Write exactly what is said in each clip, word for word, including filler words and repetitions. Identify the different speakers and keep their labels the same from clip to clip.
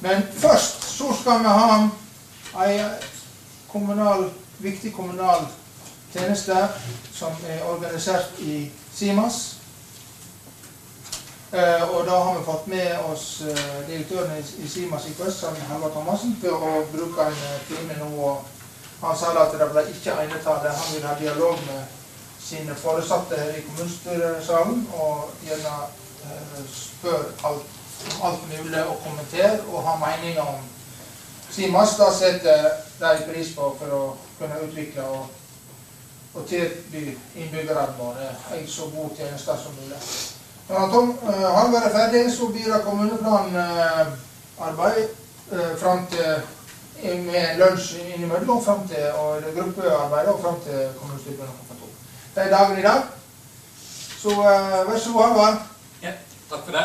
Speaker 1: Men først så skal vi ha en kommunal, viktig kommunal tjeneste som er organisert i SIMAS. Uh, og da har vi fått med oss uh, direktøren i, i SIMAS I K S, Halvard Thomassen, for å bruke en uh, time nå. Og han sa at det ble ikke egnetallet. Han vil ha dialog med sine foresatte her i kommunstyresalen, og gjerne uh, spør alt, alt mulig og kommentere, og ha meninger om SIMAS. Da setter de pris på for å kunne utvikle og, og tilby innbyggerne våre en så god tjeneste som mulig. Når Tom uh, Halvard er ferdig, så blir det kommuneplanarbeid uh, uh, frem til, med lunsj innimellom, frem til, og gruppearbeid og frem til kommunestyret klokka to. Det er dagen I dag. Så uh, vær så god, Halvard.
Speaker 2: Ja, takk for det.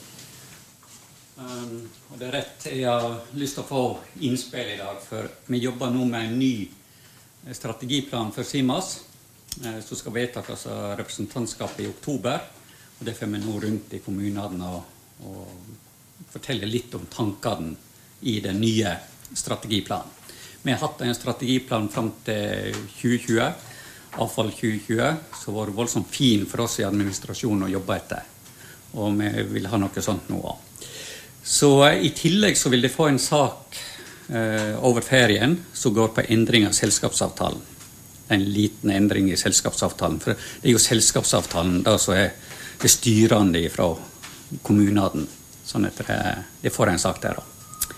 Speaker 2: Um, og det er rett, jeg har lyst til å få innspill I dag, for vi jobber nå med en ny strategiplan for SIMAS, uh, som skal vedtakes av representantskapet I oktober. Og det får vi nå rundt I kommunene og, og fortelle litt om tankene I den nye strategiplanen. Vi har hatt en strategiplan frem til tjue tjue, avfall tjue tjue, som var voldsomt fin for oss I administrasjonen å jobbe etter. Og vi vil ha noe sånt nå også. Så I tillegg så vil de få en sak eh, over ferien som går på endring av selskapsavtalen. En liten endring I selskapsavtalen, for det er jo selskapsavtalen da som er det styrende fra kommunen, sånn at det, det får en sak der da.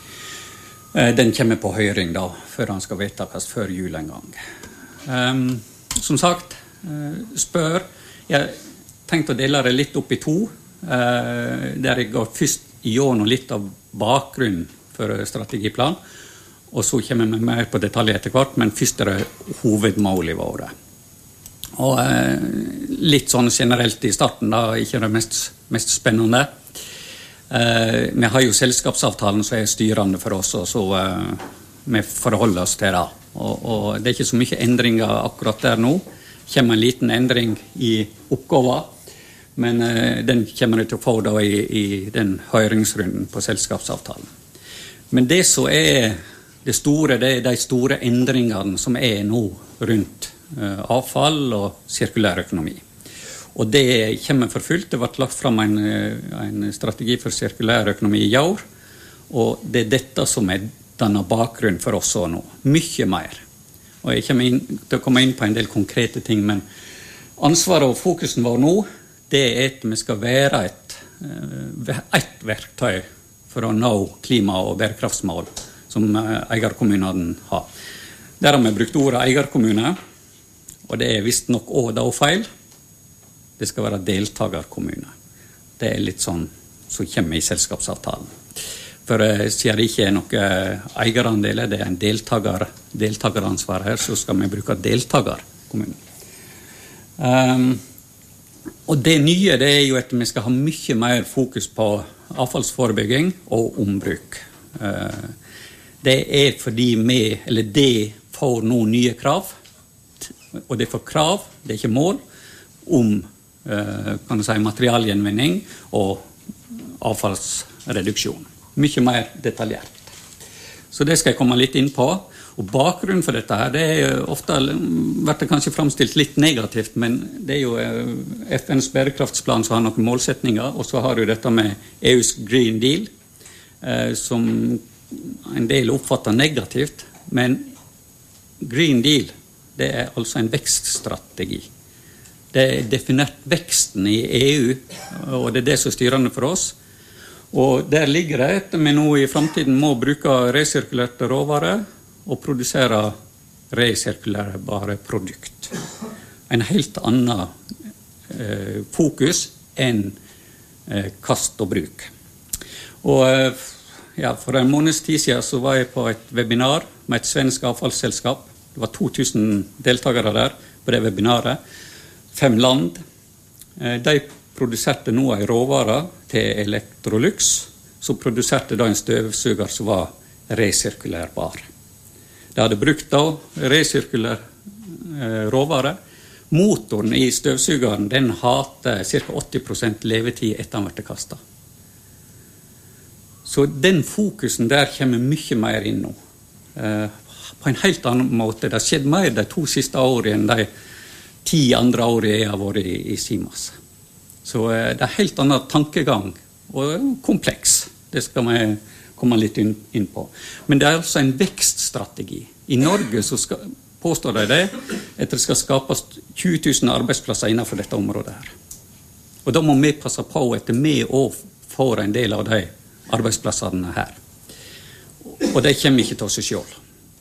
Speaker 2: Den kommer på høring da, før han skal vedtakes før jul en gang. Um, som sagt, uh, spør, jeg tenkte å dele det litt opp I to, uh, der jeg går først gjennom litt av bakgrunnen for strategiplan, og så kommer vi mer på detaljer etter hvert, men først er det hovedmålet våre. Og eh, litt sånn generelt I starten da, ikke det mest, mest spennende. Eh, vi har jo selskapsavtalen som er styrende for oss, og så eh, vi forholder oss til det. Og, og det er ikke så mye endringer akkurat der nå. Det kommer en liten endring I oppgaven, men eh, den kommer vi til å få da I, I den høringsrunden på selskapsavtalen. Men det som er det store, det er de store endringene som er nå rundt avfall og sirkulær økonomi. Og det kommer for fullt. Det ble lagt frem en, en strategi for sirkulær økonomi I år, og det er dette som er denne bakgrunnen for oss nå. Mye mer. Og jeg kommer inn, til å komme inn på en del konkrete ting, men ansvaret og fokusen vår nå, det er at vi skal være et, et verktøy for å nå klima- og bærekraftsmål som eierkommunene har. Der har vi brukt ordet eierkommune, og det er visst nok også da feil. Det skal være deltagerkommune. Det er litt sånn som kommer I selskapsavtalen. For uh, siden det ikke er noe eierandel, det er en deltager, deltageransvar her, så skal vi bruke deltagerkommune. Um, og det nye det er jo at vi skal ha mye mer fokus på avfallsforebygging og ombruk. Uh, det er fordi vi, eller det får nå nye krav, og det får krav, det er ikke mål, om eh, kan du si, materialgjenvinning og avfallsreduksjon. Mye mer detaljert. Så det skal jeg komme litt inn på. Og bakgrunnen for dette her, det er ofte, vært det kanskje fremstilt litt negativt, men det er jo F N's bærekraftsplan som har noen målsetninger, og så har du dette med E U's Green Deal, eh, som en del oppfatter negativt, men Green Deal, det er altså en vekststrategi. Det er definert veksten I E U, og det er det som er styrende for oss. Og der ligger det at vi nå I fremtiden må bruke resirkulerte råvarer og produsere resirkulerbare produkt. En helt annen eh, fokus enn eh, kast og bruk. Og eh, ja, for en måneds tid siden så var jeg på et webinar med et svensk avfallsselskap. Det var to tusen deltagere der på det webinaret. Fem land. De produserte nå en råvare til Electrolux, som produserte da en støvsuger som var resirkulerbar. De hadde brukt da resirkulær råvare. Motoren I støvsugeren, den hadde ca åtti prosent levetid etter han ble kastet. Så den fokusen der kommer mye mer inn nå. Eh, på en helt annen måte. Det har skjedd mer de to siste årene enn de ti andre årene jeg har vært i, i SIMAS. Så eh, det er helt annen tankegang, og kompleks. Det skal vi komme litt inn, inn på. Men det er også en vekststrategi. I Norge så skal, påstår de det, at det skal skapes tjue tusen arbeidsplasser innenfor dette området her. Og da må vi passe på at vi også får en del av de arbeidsplassene her. Og det kommer ikke til oss selv.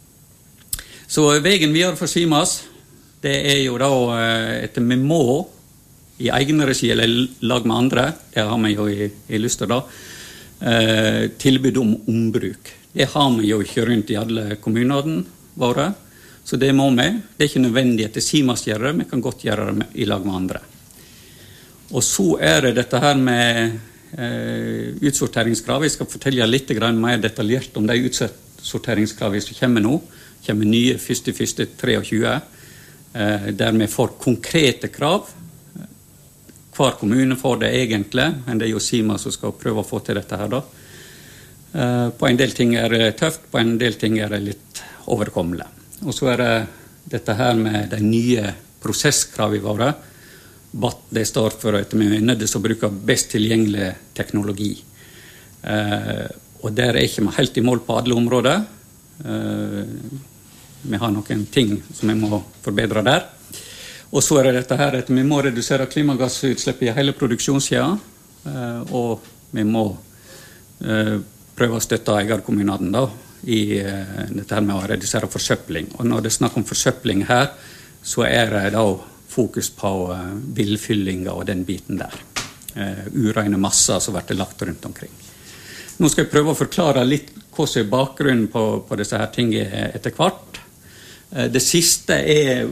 Speaker 2: Så veien videre for SIMAS, det er jo da at vi må i egen regi eller lag med andre, det har vi jo i, i lyst til da, eh, tilbud om ombruk. Det har vi jo ikke rundt i alle kommunene våre, så det må vi. Det er ikke nødvendig at SIMAS gjør det, vi kan godt gjøre det med, i lag med andre. Og så er det dette her med eh, utsorteringskrav. Jeg skal fortelle litt mer detaljert om de utsorteringskravene som kommer nå. Det kommer nye første første tjuetre, eh, der vi får konkrete krav. Hver kommune får det egentlig, men det er jo SIMAS som skal prøve å få til dette her da. Eh, på en del ting er det tøft, på en del ting er det litt overkommelig. Og så er det dette her med de nye prosesskravene våre. B A T, det står for at vi er nødt til å bruke best tilgjengelig teknologi. Eh, og der er ikke vi helt i mål på alle områder. Eh, vi har noen ting som vi må forbedre der. Og så er det dette her at vi må redusere klimagassutslipp i hele produksjonskjeden, eh, og vi må eh, prøve å støtte eierkommunene da, i eh, dette her med å redusere forsøpling. Og når det er snakk om forsøpling her, så er det da fokus på uh, villfyllinger og den biten der. Uh, ureine masser som blir lagt rundt omkring. Nå skal jeg prøve å forklare litt hva som er bakgrunnen på, på disse her tingene etter hvert. Uh, det siste er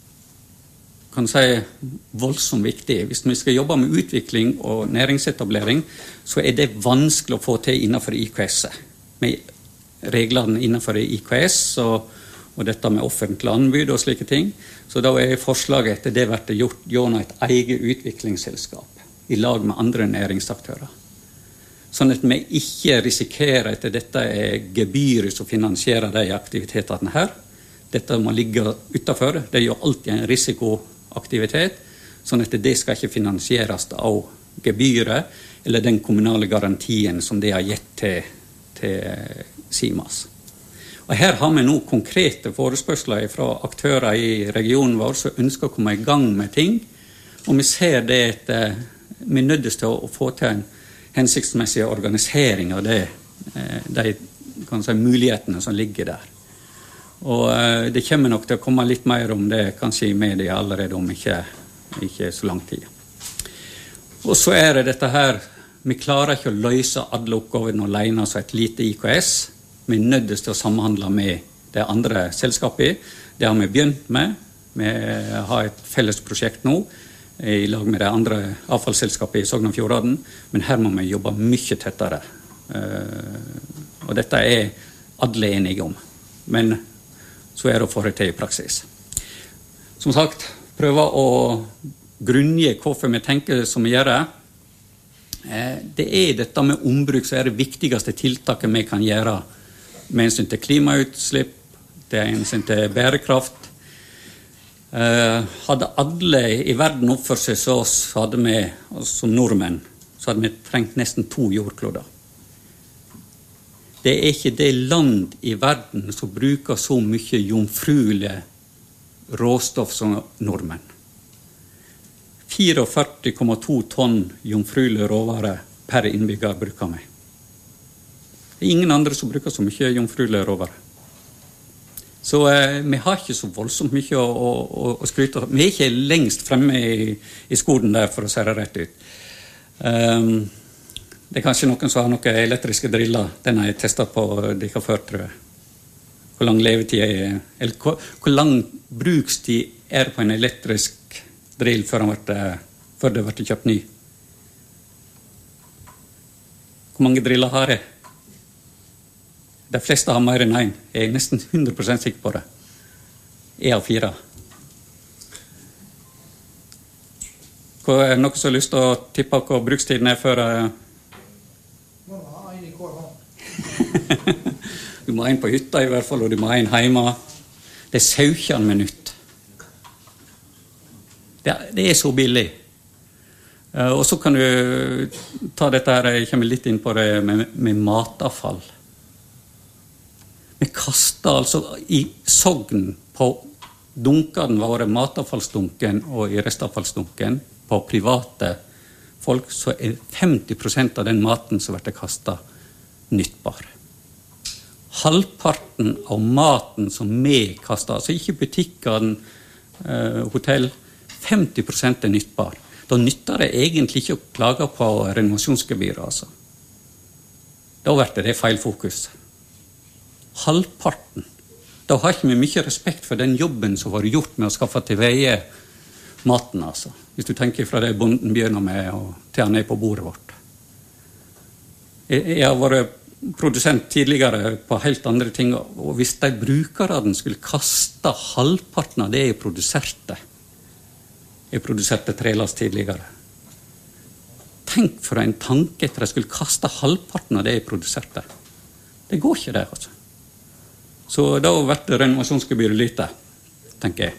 Speaker 2: kan si, voldsomt viktig. Hvis vi skal jobbe med utvikling og næringsetablering, så er det vanskelig å få til innenfor I K S. Med reglene innenfor I K S og og dette med offentlig anbud og slike ting. Så da er forslaget at det blir gjort gjennom et eget utviklingsselskap i lag med andre næringsaktører. Sånn at vi ikke risikerer at dette er gebyret som finansierer de aktivitetene her. Dette må ligge utenfor. Det er jo alltid en risikoaktivitet, sånn at det skal ikke finansieres av gebyret eller den kommunale garantien som det har gitt til, til SIMAS. Og her har vi nå konkrete forespørsler fra aktører i regionen vår som ønsker å komme i gang med ting. Og vi ser det at vi er nødt til å få til en hensiktsmessig organisering av det, de kan si, mulighetene som ligger der. Og det kommer nok til å komme litt mer om det, kanskje i media allerede om ikke, ikke så lang tid. Og så er det dette her, vi klarer ikke å løse alle oppgavene alene som et lite I K S. Vi er nødt til å samhandle med de andre selskapene. Det har vi begynt med. Vi har et felles prosjekt nå i lag med de andre avfallsselskapene i Sogn og Fjordane, men her må vi jobbe mye tettere. Og dette er alle enige om, men så er det å få det til i praksis. Som sagt, prøve å grunngi hvorfor vi tenker som vi gjør det. Det er dette med ombruk som er det viktigste tiltaket vi kan gjøre med hensyn til klimautslipp, det er hensyn til bærekraft. Eh, hadde alle i verden oppført seg så oss, hadde vi, som nordmenn, så hadde vi trengt nesten to jordkloder. Det er ikke det land i verden som bruker så mye jomfruelig råstoff som nordmenn. førtifire komma to tonn jomfruelig råvare per innbygger bruker vi. Det er ingen andre som bruker så mye jomfruelig råvare. Så eh, vi har ikke så voldsomt mye å, å, å skryte av. Vi er ikke lengst fremme i, i skolen der, for å si det rett ut. Um, det er kanskje noen som har noen elektriske driller. Den har jeg testet på dere før, tror jeg. Hvor lang levetid er, eller hvor, hvor lang brukstid er på en elektrisk drill før, ble, før det ble kjøpt ny. Hvor mange driller har jeg? De fleste har mer enn en. Jeg er nesten hundre prosent sikker på det. En av fire. Hva er noen som har lyst til å tippe hva brukstiden er før?
Speaker 1: Nå har en i hver hånd.
Speaker 2: Du må ha en på hytta i hvert fall, og du må ha en hjemme. Det er sytten minutter. Det, det er så billig. Uh, og så kan du ta dette her, jeg kommer litt inn på det med, med matavfall. Vi kaster altså i Sogn på dunkene våre, matavfallsdunken og i restavfallsdunken, på private folk, så er femti prosent av den maten som blir kastet nyttbar. Halvparten av maten som vi kaster, altså ikke butikkene, eh, hotell, femti prosent er nyttbar. Da nytter det egentlig ikke å klage på renovasjonsgebyret, altså. Da blir det feil fokus. Halvparten. Da har ikke vi mye respekt for den jobben som var gjort med å skaffe til veie maten, altså. Hvis du tenker fra det bonden begynner med og til han er på bordet vårt. Jeg, jeg har vært produsent tidligere på helt andre ting, og hvis de brukerne skulle kaste halvparten av det jeg produserte, jeg produserte trelast tidligere. Tenk for en tanke etter at jeg skulle kaste halvparten av det jeg produserte. Det går ikke det, altså. Så da blir renovasjonsgebyret lite, tenker jeg.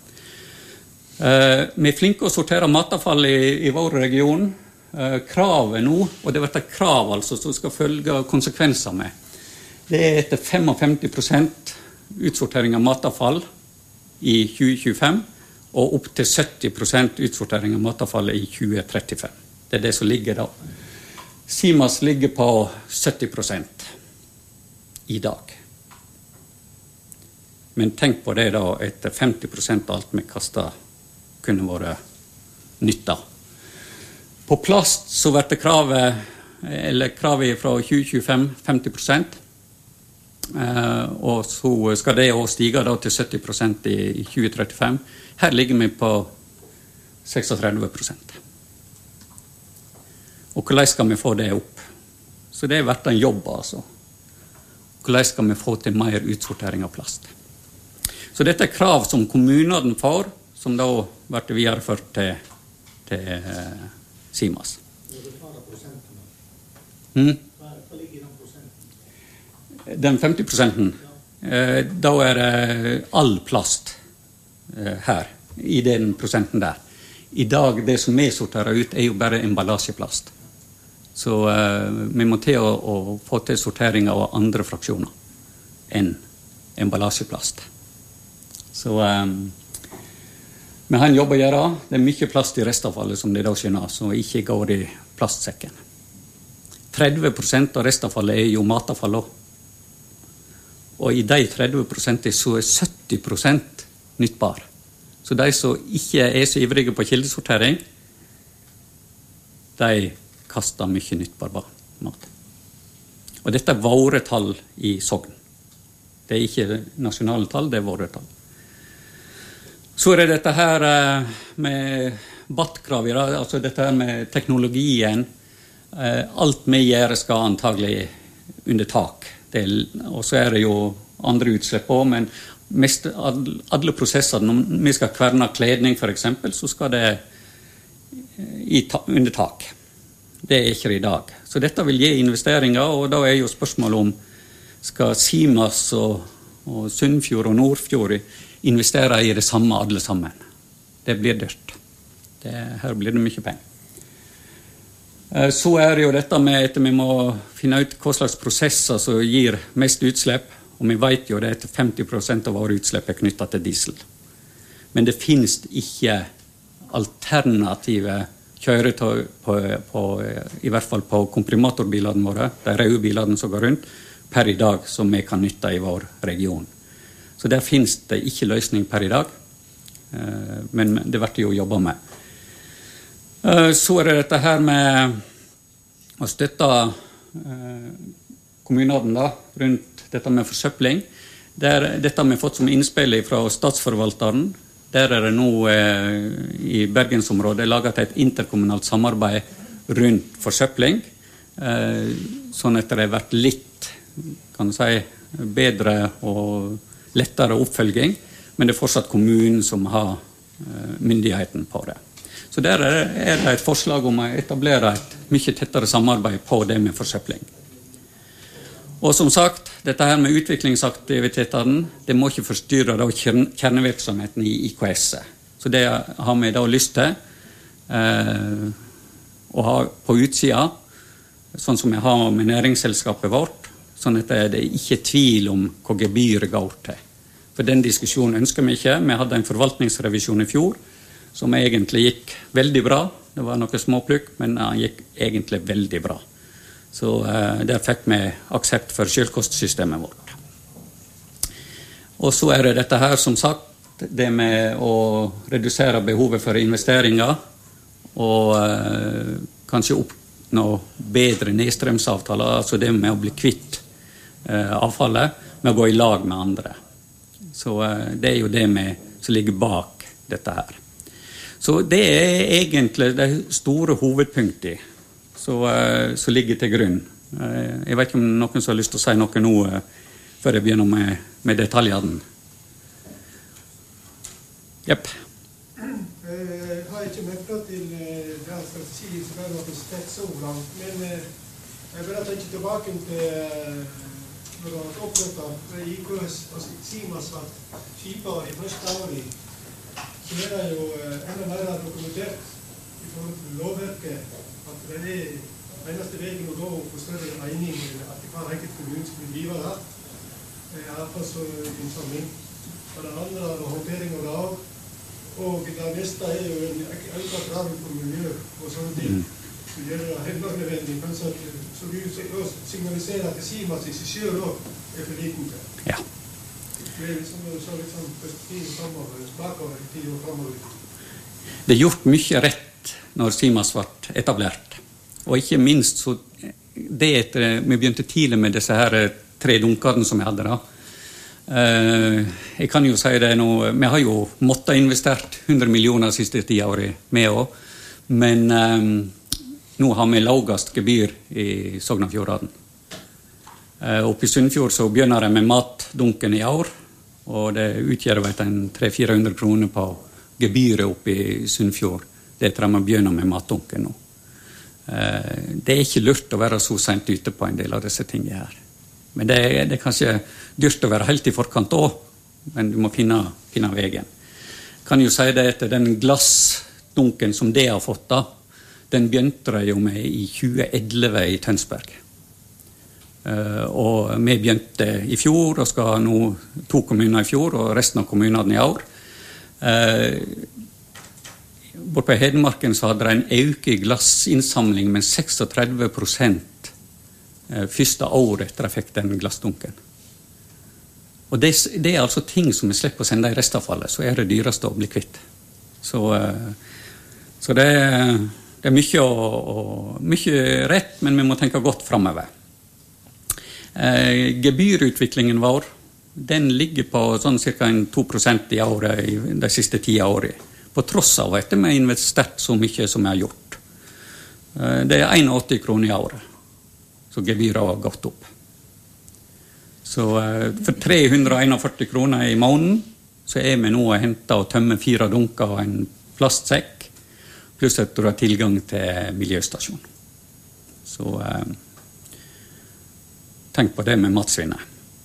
Speaker 2: Eh, vi er flinke å sortere matavfall i, i vår region. Eh, kravet nå, og det blir et krav altså, som skal følge konsekvenser med. Det er etter femtifem prosent utsortering av matavfall i tjue tjuefem, og opp til sytti prosent utsortering av matavfall i tjue trettifem. Det er det som ligger da. Simas ligger på sytti prosent i dag. Men tenk på det da, etter femti prosent av alt vi kastet kunne vært nytta. På plast så blir det kravet, eller kravet fra tjue tjuefem, femti prosent. Eh, og så skal det også stige da til sytti prosent i, i tjue trettifem. Her ligger vi på tretiseks prosent. Og hvordan skal vi få det opp? Så det har vært en jobb, altså. Hvordan skal vi få til mer utsortering av plast? Så dette er krav som kommunene får, som da blir videreført til, til eh, Simas. Hmm? Den femti prosenten, eh, da er det all plast eh, her, i den prosenten der. I dag, det som vi sorterer ut, er jo bare emballasjeplast. Så eh, vi må til å, å få til sortering av andre fraksjoner enn emballasjeplast. Så um, vi har en jobb å gjøre. Det er mye plast i restavfallet som det da skjønner, som ikke går i plastsekken. tretti prosent av restavfallet er jo matavfall også. Og i de tretti prosent så er sytti prosent nyttbar. Så de som ikke er så ivrige på kildesortering, de kaster mye nyttbar mat. Og dette er våre tall i Sogn. Det er ikke nasjonale tall, det er våre tall. Så er det dette her med B A T-krav, altså dette her med teknologien. Alt vi gjør skal antagelig under tak. Og så er det jo andre utslipp også, men mest alle prosesser, når vi skal kverne kledning for eksempel, så skal det i ta, under tak. Det er ikke i dag. Så dette vil gi investeringer, og da er jo spørsmålet om skal Simas og, og Sunnfjord og Nordfjord investere i det samme alle sammen. Det blir dyrt. Det, her blir det mye penger. Så er det jo dette med at vi må finne ut hva slags prosesser som gir mest utslipp, og vi vet jo det at femti prosent av våre utslipp er knyttet til diesel. Men det finnes ikke alternative kjøretøy på, på, i hvert fall på komprimatorbilene våre, de røde bilene som går rundt, per i dag som vi kan nytte i vår region. Så der finnes det ikke løsning per i dag, men det blir jo jobbet med. Så er det dette her med å støtte kommunene da, rundt dette med forsøpling. Der, dette har vi fått som innspill fra statsforvalteren. Der er det nå i Bergensområdet laget et interkommunalt samarbeid rundt forsøpling, sånn at det har vært litt, kan du si, bedre og lettere oppfølging, men det er fortsatt kommunen som har myndigheten på det. Så der er det et forslag om å etablere et mye tettere samarbeid på det med forsøpling. Og som sagt, dette her med utviklingsaktivitetene, det må ikke forstyrre da kjernevirksomheten i I K S. Så det har vi da lyst til eh, å ha på utsida, sånn som vi har med næringsselskapet vårt, sånn at det er ikke tvil om hva gebyret går til. For den diskusjonen ønsker vi ikke. Vi hadde en forvaltningsrevisjon i fjor, som egentlig gikk veldig bra. Det var noe småplukk, men den gikk egentlig veldig bra. Så eh, der fikk vi aksept for selvkostsystemet vårt. Og så er det dette her, som sagt, det med å redusere behovet for investeringer, og eh, kanskje oppnå bedre nedstrømsavtaler, altså det med å bli kvitt eh, avfallet, med å gå i lag med andre. Så eh, det er jo det med, som ligger bak dette her. Så det er egentlig det store hovedpunktet som uh, ligger til grunn. Uh, jeg vet ikke om noen som har lyst til å si noe nå uh, før jeg begynner med, med detaljene. Jepp.
Speaker 3: Jeg har ikke møtt til den strategi som er noe spetsord, men jeg vil tenke tilbake til når det var opprettet I K S, altså Simas var skipet I første året, så er det jo enda mer dokumentert I forhold til lovverket, at det er eneste veien å gå for større egning, at det kan enkelt kommunen skulle drive det. I hvert fall så innsamling. Og det andre er håndtering av lav, og det neste er jo en økt krav på miljø og sånne ting. Så gjør det helt nødvendig, så vi signaliserer at det Simas I seg selv også er for liten til.
Speaker 2: Ja.
Speaker 3: Det er liksom så litt sånn perspektiv fremover, bakover I tid og fremover.
Speaker 2: Det er gjort mye rett når Simas ble etablert. Og ikke minst så det etter vi begynte tidlig med disse her tre dunkene som vi hadde da. Uh, jeg kan jo si det nå, vi har jo måttet investert hundre millioner siste ti år med også, men um, nå har vi lavest gebyr I Sogn og Fjordane. Uh, oppe I Sunnfjord så begynner det med matdunken I år, og det utgjør vet, en tre til fire hundre kroner på gebyret oppe I Sunnfjord. Det tror jeg man begynner med matdunken nå. Uh, det er ikke lurt å være så sent ute på en del av disse tingene her. Men det er, det er kanskje dyrt å være helt I forkant også, men du må finne, finne veien. Kan jo si det etter den glassdunken som det har fått da, den begynte jo med I tjue elleve I Tønsberg. Uh, og vi begynte I fjor, og skal nå to kommuner I fjor, og resten av kommunene I år. Uh, bort på Hedmarken så hadde det en øke I glassinnsamling med tretiseks prosent uh, første år etter jeg fikk den glassdunken. Og det, det er altså ting som vi slipper å sende I restavfallet, så er det dyreste å bli kvitt. Så, uh, så det, det er mye, å, å, mye rett, men vi må tenke godt fremover. Eh, gebyrutviklingen vår, den ligger på sånn cirka to prosent I året I de siste ti årene. På tross av at vi har investert så mye som vi har gjort. Eh, det er åtti kroner I året, så gebyret har gått opp. Så eh, for tre hundre og førti kroner I måneden, så er vi nå å hente og tømme fire dunker og en plastsekk, pluss at du har tilgang til miljøstasjon. Så eh, tenk på det med matsvinnet.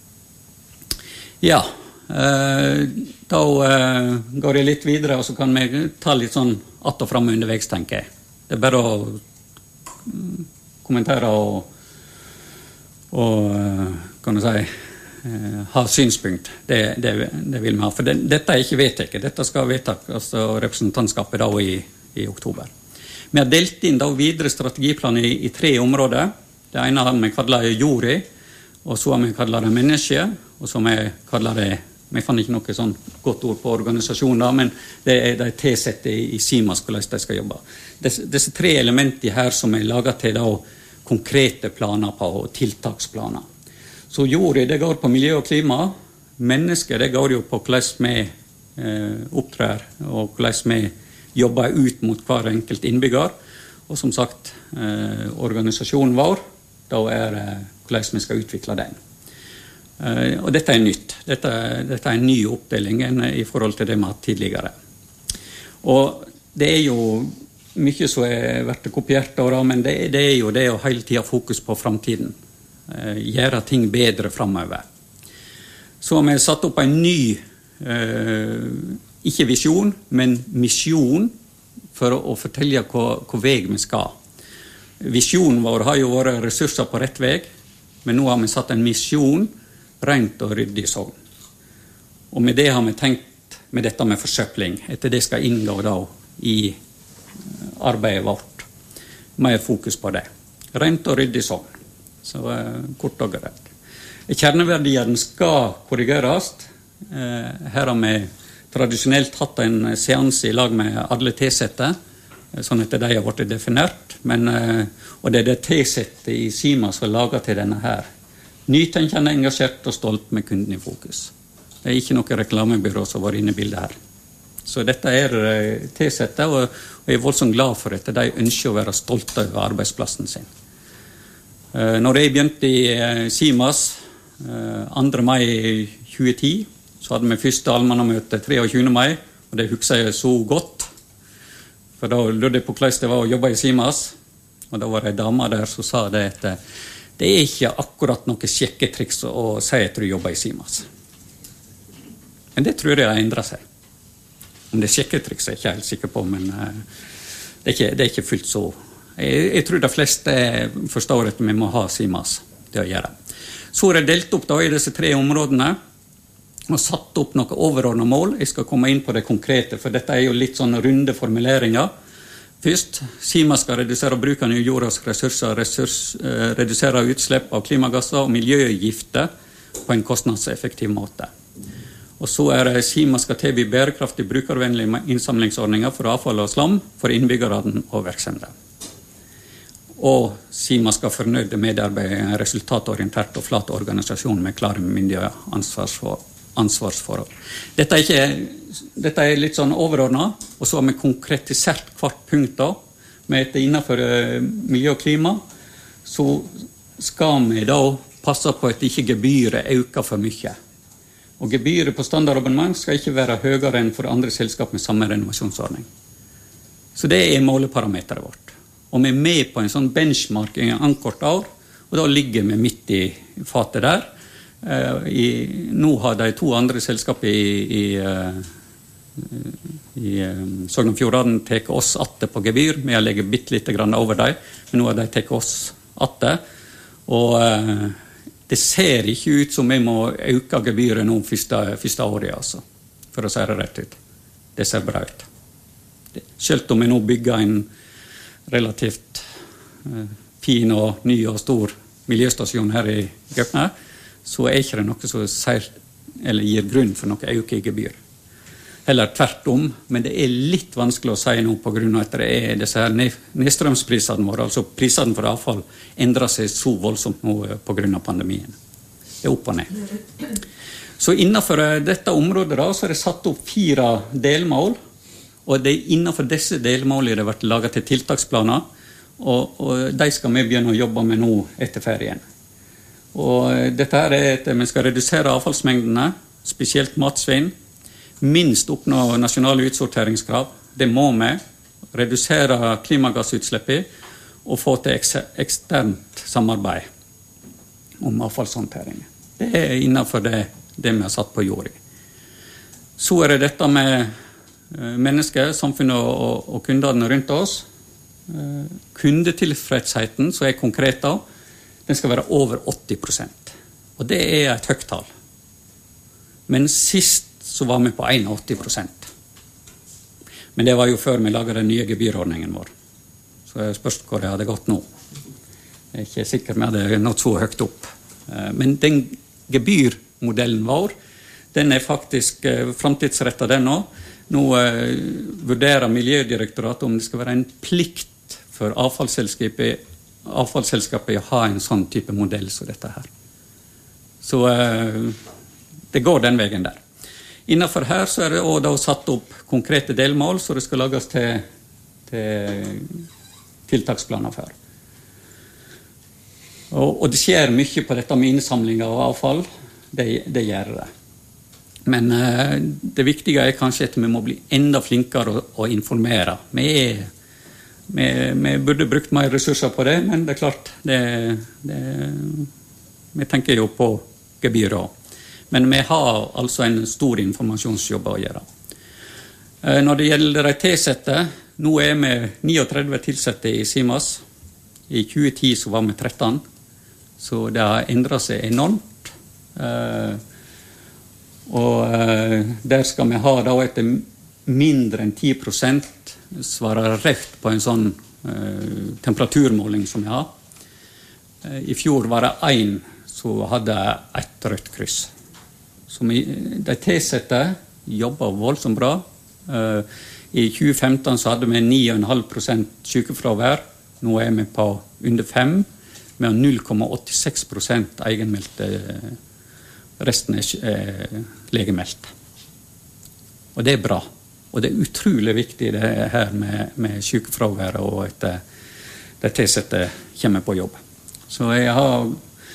Speaker 2: Ja, eh, da eh, går jeg litt videre, og så kan vi ta litt sånn att og fram underveis, tenker jeg. Det er bare å kommentere og, og kan du si, eh, ha synspunkt. Det, det, det vil vi ha. For det, dette er ikke vedtatt. Dette skal vedtak, altså representantskapet da I, I oktober. Vi har delt inn da videre strategiplan I, I tre områder. Det ene har vi kallet Jori, og så har vi kallet det menneske, og så har vi kallet det, vi fann ikke noe sånn godt ord på organisasjonen da, men det er de tilsette I, I Simas, hvordan de skal jobbe. Desse, disse tre elementer her som er laget til da, konkrete planer på, og tiltaksplaner. Så Jori, det går på miljø og klima, menneske, det går jo på hvordan vi eh, opptrer, og hvordan vi jobber ut mot hver enkelt innbygger, og som sagt, eh, organisasjonen vår, da er det eh, hvordan vi skal utvikle den. Uh, og dette er nytt. Dette, dette er en ny oppdeling I forhold til det vi har hatt tidligere. Og det er jo mye som er vært kopiert, da, men det, det er jo det å hele tiden fokus på fremtiden. eh, gjøre ting bedre fremover. Så har vi satt opp en ny, eh, ikke visjon, men misjon for å, å fortelle hva, hva vei vi skal. Visjonen vår har jo vært ressurser på rett vei, men nå har vi satt en misjon, rent og ryddig Sogn. Og med det har vi tenkt med dette med forsøpling, etter det skal inngå da i arbeidet vårt. Mer fokus på det. Rent og ryddig Sogn. Så eh, kort og greit. Kjerneverdiene skal korrigeres. Eh, her har vi tradisjonelt hatt en seanse i lag med alle tilsette, sånn at de har vært definert. Men, eh, og det er det tilsette i Sima som er laget til denne her. Nytenkende, engasjert og stolt med kunden i fokus. Det er ikke noe reklamebyrå som var inne i bildet her. Så dette er eh, tilsette, og, og jeg er voldsomt glad for at de ønsker å være stolte over arbeidsplassen sin. Eh, når jeg begynte i eh, Simas eh, andre mai tjue ti, så hadde vi første allmannamøte treogtjuende mai, og det husker jeg så godt. For da lurte jeg på hvordan det var å jobbe i Simas, og da var det en dame der som sa det at det er ikke akkurat noe sjekketriks å si at du jobber i Simas. Men det tror jeg har endret seg. Om det er sjekketriks er jeg ikke helt sikker på, men uh, det, er ikke, det er ikke fullt så. Jeg, jeg tror de fleste forstår at vi må ha Simas til å gjøre. Så er det delt opp da i disse tre områdene, og satt opp noen overordnede mål. Jeg skal komme inn på det konkrete, for dette er jo litt sånne runde formuleringer. Først, Sima skal redusere bruken av jordas ressurser, ressurs, eh, redusere utslipp av klimagasser og miljøgifter på en kostnadseffektiv måte. Og så er det Sima skal tilby bærekraftig brukervennlige innsamlingsordninger for avfall og slam for innbyggerne og virksomheter. Og Sima skal fornøyde medarbeide en resultatorientert og flat organisasjon med klare myndige ansvarsforhold. ansvarsforhold. Dette er, ikke, dette er litt sånn overordnet, og så har vi konkretisert hvert punkt da, med at innenfor uh, miljø og klima, så skal vi da passe på at ikke gebyret øker for mye. Og gebyret på standardabonnement skal ikke være høyere enn for andre selskap med samme renovasjonsordning. Så det er måleparameteret vårt. Og vi er med på en sånn benchmark i en ankort år, og da ligger vi midt i fatet der. Uh, i, nå har de to andre selskap i, i, uh, i uh, Sogn og Fjordane tatt oss atte på gebyr. Vi har legget bitte litt grann over dem, men nå har de tatt oss atte. Og uh, det ser ikke ut som vi må øke gebyret nå første, første året, altså, for å si det rett ut. Det ser bra ut. Det, selv om vi nå bygger en relativt uh, fin og ny og stor miljøstasjon her i Gaupne, så er ikke det noe som sier, eller gir grunn for noe øke i gebyr. Heller tvert om, men det er litt vanskelig å si nå på grunn av at det er disse her nedstrømsprisene våre, altså prisene for avfall, endrer seg så voldsomt nå på grunn av pandemien. Det er opp og ned. Så innenfor dette området da, så er det satt opp fire delmål, og det er innenfor disse delmålene det har vært laget til tiltaksplaner, og, og de skal vi begynne å jobbe med nå etter ferien. Og dette her er at vi skal redusere avfallsmengdene, spesielt matsvinn, minst oppnå nasjonale utsorteringskrav, det må vi, redusere klimagassutslippet og få til eksternt samarbeid om avfallshåndtering. Det er innenfor det, det vi har satt på jord i. Så er det dette med mennesker, samfunnet og, og kundene rundt oss. Kundetilfredsheten, som er konkret da, den skal være over åtti prosent. Og det er et høyt tall. Men sist så var vi på åtti prosent. Men det var jo før vi laget den nye gebyrordningen vår. Så jeg spørs hvor det hadde gått nå. Jeg er ikke sikker med det nått så høyt opp. Men den gebyrmodellen vår, den er faktisk fremtidsrettet den nå. Nå uh, vurderer Miljødirektoratet om det skal være en plikt for avfallsselskapet avfallsselskapet å ha en sånn type modell som dette her. Så uh, det går den veien der. Innenfor her så er det også da satt opp konkrete delmål, så det skal lages til, til tiltaksplaner for. Og, og det skjer mye på dette med innsamling av avfall, det, det gjør det. Men uh, det viktige er kanskje at vi må bli enda flinkere å, å informere. Vi er Vi, vi burde brukt mer ressurser på det, men det er klart, det, det, Vi tenker jo på gebyrer. Men vi har altså en stor informasjonsjobb å gjøre. Når det gjelder de tilsette, nå er vi trettini tilsette i SIMAS. I tjue ti så var vi tretten, så det har endret seg enormt. Og der skal vi ha da etter mindre enn ti prosent svare rett på en sånn temperaturmåling som vi har. I fjor var det en som hadde et rødt kryss. Så vi, de tilsette jobber voldsomt bra. I tjue femten så hadde vi ni komma fem prosent sykefravær. Nå er vi på under fem, med null komma åttiseks prosent egenmeldte, resten er legemeldt. Og det er bra. Og det er utrolig viktig det her med, med sykefravær og at de tilsette kommer på jobb. Så jeg har,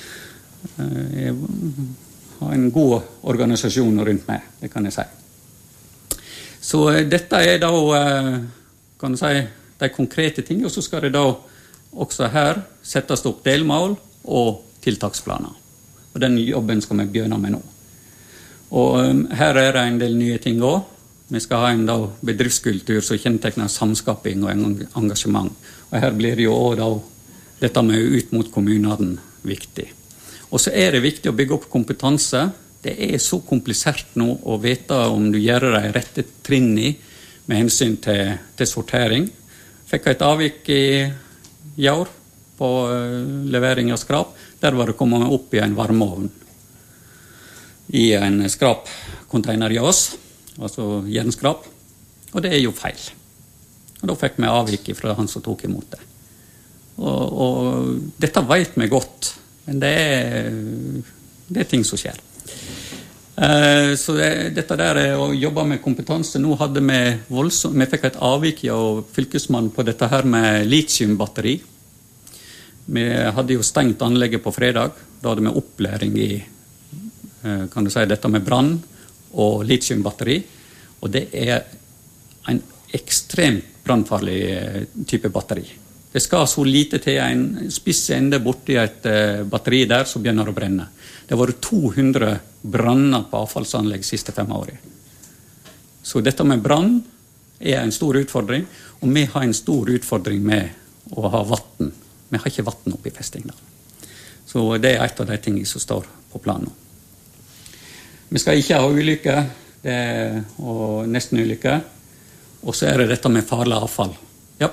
Speaker 2: jeg har en god organisasjon rundt meg, det kan jeg si. Så dette er da, kan jeg si, de konkrete ting, og så skal det da også her settes opp delmål og tiltaksplaner. Og den jobben skal vi begynne med nå. Og her er det en del nye ting også. Vi skal ha en da bedriftskultur som kjennetegner samskaping og engasjement. Og her blir det jo også da dette med ut mot kommunene viktig. Og så er det viktig å bygge opp kompetanse. Det er så komplisert nå å vite om du gjør de rette trinnene med hensyn til, til sortering. Fikk et avvik i, i år på uh, levering av skrap. Der var det kommet opp i en varmeovn i en skrapcontainer i oss, altså jernskrap. Og det er jo feil. Og da fikk vi avvik fra han som tok imot det. Og, og dette vet vi godt, men det er, det er ting som skjer. Så det, dette der er å jobbe med kompetanse. Nå hadde vi voldsomt, vi fikk et avvik av fylkesmannen på dette her med lithiumbatteri. Vi hadde jo stengt anlegget på fredag. Da hadde vi opplæring i, kan du si, dette med brann og lithiumbatteri. Og det er en ekstremt brannfarlig type batteri. Det skal så lite til en spiss ende borti et batteri der som begynner å brenne. Det har vært to hundre branner på avfallsanlegg de siste fem årene. Så dette med brann er en stor utfordring, og vi har en stor utfordring med å ha vatten. Vi har ikke vatten oppe i Festingdal. Så det er et av de tingene som står på planen. Vi skal ikke ha ulykker, det er, og nesten ulykker. Og så er det dette med farlig avfall. Ja.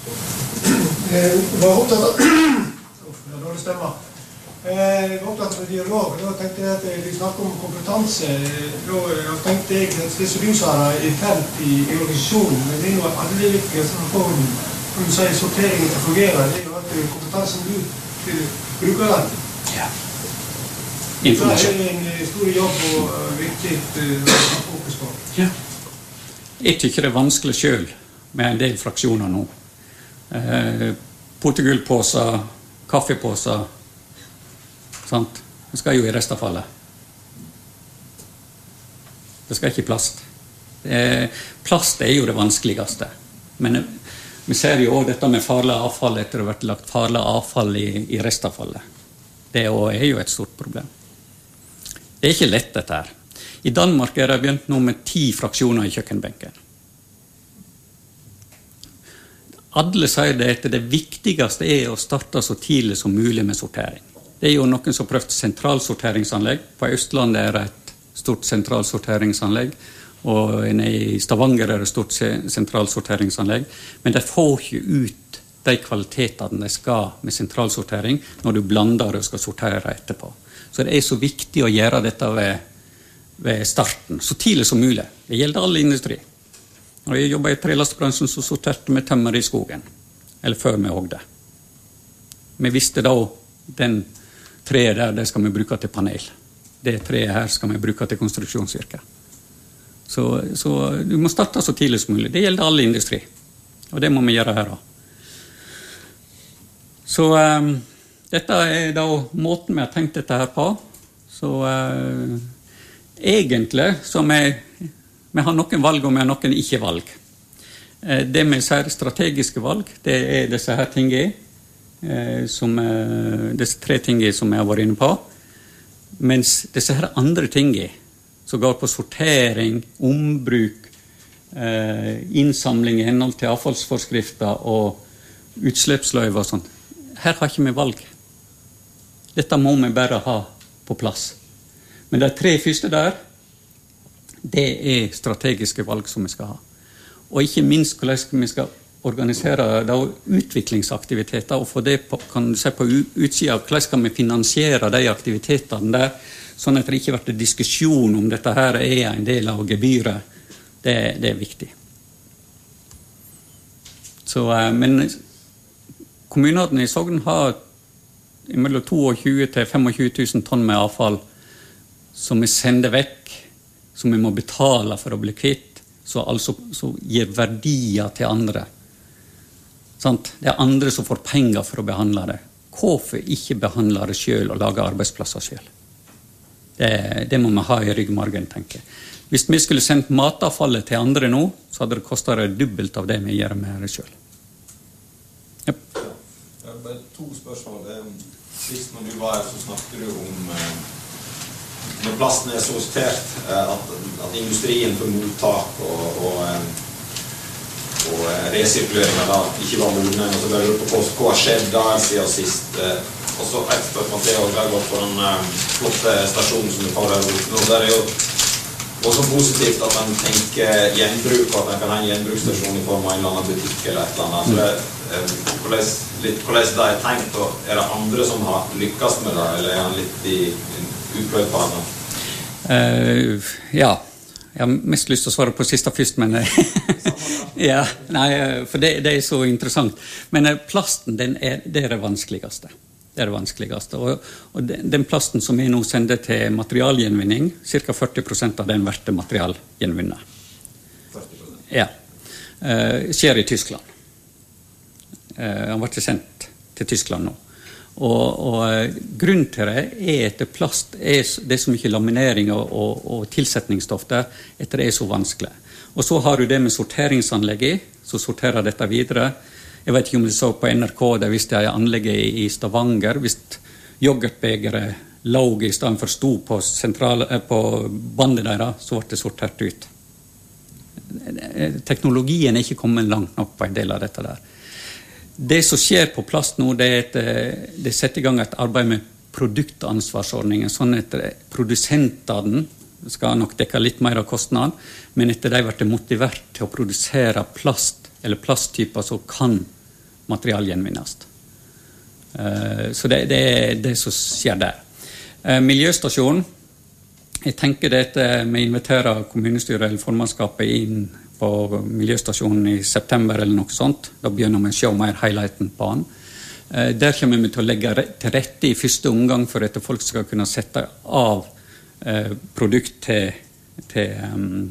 Speaker 3: Jeg var opptatt av... Uff, det er dårlig stemmer. Jeg var opptatt av dialog, da tenkte jeg at vi snakker om kompetanse. Da tenkte jeg at det som du sa er felt i, i organisasjonen, men det er jo at alle liker sånn form, om du sier sorteringen til å fungere, det er jo at kompetansen du, du bruker den.
Speaker 2: Ja. Informasjon.
Speaker 3: Det er en stor jobb og viktig å ha fokus på.
Speaker 2: Ja. Jeg tykker det er vanskelig selv med en del fraksjoner nå. Eh, Potegullpåser, kaffepåser, sant? Det skal jo i restavfallet. Det skal ikke plast. Eh, plast er jo det vanskeligste. Men vi ser jo også dette med farlig avfall etter å ha vært lagt farlig avfall i, i restavfallet. Det er jo et stort problem. Det er ikke lett dette her. I Danmark er det begynt nå med ti fraksjoner i kjøkkenbenken. Alle sier det at det viktigste er å starte så tidlig som mulig med sortering. Det er jo noen som har prøvd sentralsorteringsanlegg. På Østlandet er det et stort sentralsorteringsanlegg, og i Stavanger er det et stort sentralsorteringsanlegg. Men de får ikke ut de kvalitetene de skal med sentralsortering når du blander og skal sortere etterpå. Så det er så viktig å gjøre dette ved, ved starten, så tidlig som mulig. Det gjelder all industri. Når jeg jobbet i trelastbransjen, så sorterte vi tømmer i skogen, eller før vi hogde. Vi visste da den treet der, det skal vi bruke til panel. Det treet her skal vi bruke til konstruksjonsvirke. Så, så du må starte så tidlig som mulig. Det gjelder all industri, og det må vi gjøre her også. Så um, dette er da måten vi har tenkt dette her på. Så uh, egentlig, som er vi har noen valg, og vi har noen ikke valg. Det vi sier strategiske valg, det er disse her tingene, som, disse tre tingene som jeg har vært inne på. Mens disse her andre tingene, som går på sortering, ombruk, eh, innsamling i henhold til avfallsforskrifter og utslippsløyver og sånt, her har ikke vi valg. Dette må vi bare ha på plass. Men de tre første der, det er strategiske valg som vi skal ha. Og ikke minst hvordan vi skal organisere da, utviklingsaktiviteter og få det på, kan du si, på utsida av hvordan skal vi finansiere de aktivitetene der, sånn at det ikke blir diskusjon om dette her er en del av gebyret. Det, det er viktig. Så, men kommunene i Sogn har mellom tjueto til tjuefem tusen tonn med avfall som vi sender vekk, som vi må betale for å bli kvitt, så altså så gir verdier til andre. Sant? Det er andre som får penger for å behandle det. Hvorfor ikke behandle det selv og lage arbeidsplasser selv? Det, det må vi ha i ryggmargen, tenker jeg. Hvis vi skulle sendt matavfallet til andre nå, så hadde det kostet det dubbelt av det vi gjør med det selv. Yep.
Speaker 4: Det er bare to spørsmål. Sist når du var her, så snakket du om når plasten er så sortert at, at industrien for mottak og, og, og resirkulering da ikke var modne, og så ble det på hva har skjedd der siden sist. Og så et spørsmål til, og jeg har gått på den flotte stasjonen som du får her nå. Der er jo også positivt at man tenker gjenbruk, og at man kan ha en gjenbruksstasjon i form av en eller annen butikk eller et eller annet. Så det, hvordan, litt, hvordan det er tenkt, og er det andre som har lykkes med det, eller er han litt i uprøvd på det?
Speaker 2: Uh, ja, jeg har mest lyst til å svare på siste først, men ja, nei, for det, det er så interessant. Men plasten, den er, det er det vanskeligste. Det er det vanskeligste. Og, og den, den plasten som vi nå sender til materialgjenvinning, cirka førti prosent av den verste materialgjenvinner. førti prosent? Ja. Uh, skjer i Tyskland. Uh, han ble sendt til Tyskland nå. Og, og grunnen til det er at plast er, det er så mye laminering og, og, og tilsetningsstoff der, etter det er så vanskelig. Og så har du det med sorteringsanlegget, så sorterer dette videre. Jeg vet ikke om du så på N R K, der visste jeg anlegget i Stavanger, hvis yoghurtbegeret lå i stedet for sto på, sentral, på bandet der, så ble det sortert ut. Teknologien er ikke kommet langt nok på en del av dette der. Det som skjer på plast nå, det er at det setter i gang et arbeid med produktansvarsordningen, sånn at produsentene skal nok dekke litt mer av kostnaden, men etter de blir motivert til å produsere plast, eller plasttyper som kan materialgjenvinnes. Så det, det er det som skjer der. Miljøstasjonen, jeg tenker det at vi inviterer kommunestyret eller formannskapet inn på miljøstasjonen i september eller noe sånt. Da begynner vi å se mer helheten på den. Der kommer vi til å legge til rette i første omgang for at folk skal kunne sette av produkt til, til um,